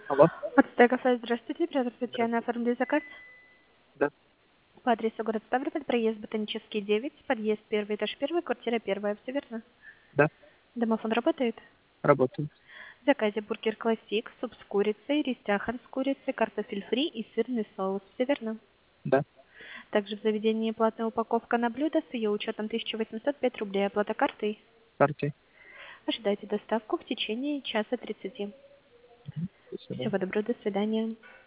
Алло? Отстегов, здравствуйте, оператор Татьяна, оформили заказ Да, по адресу город Ставрополь, проезд Ботанический 9, подъезд первый, этаж первый, квартира первая, все верно? да, Домофон работает? работаю. В заказе бургер классик, суп с курицей, ристряхан с курицей, картофель фри и сырный соус, все верно? Да, Также в заведении платная упаковка на блюдо с ее учетом 1805 рублей, оплата картой. карте. Ожидайте доставку в течение часа 30. До свидания. Всего доброго, до свидания.